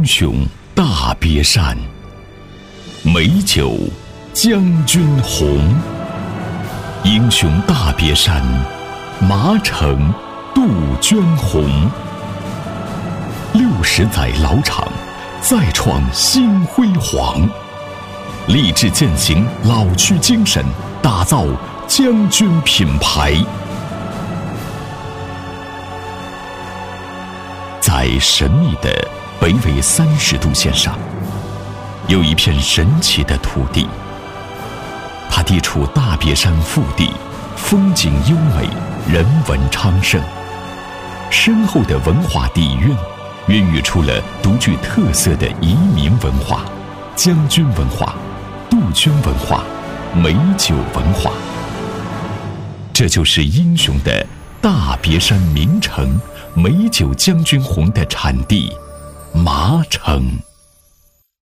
英雄大别山，美酒将军红。英雄大别山，马骋杜鹃红。60载老厂，再创新辉煌。立志践行老区精神，打造将军品牌。在神秘的北纬30度线上，有一片神奇的土地。它地处大别山腹地，风景优美，人文昌盛。深厚的文化底蕴，孕育出了独具特色的移民文化、将军文化、杜鹃文化、美酒文化。这就是英雄的大别山名城美酒将军红的产地——麻城。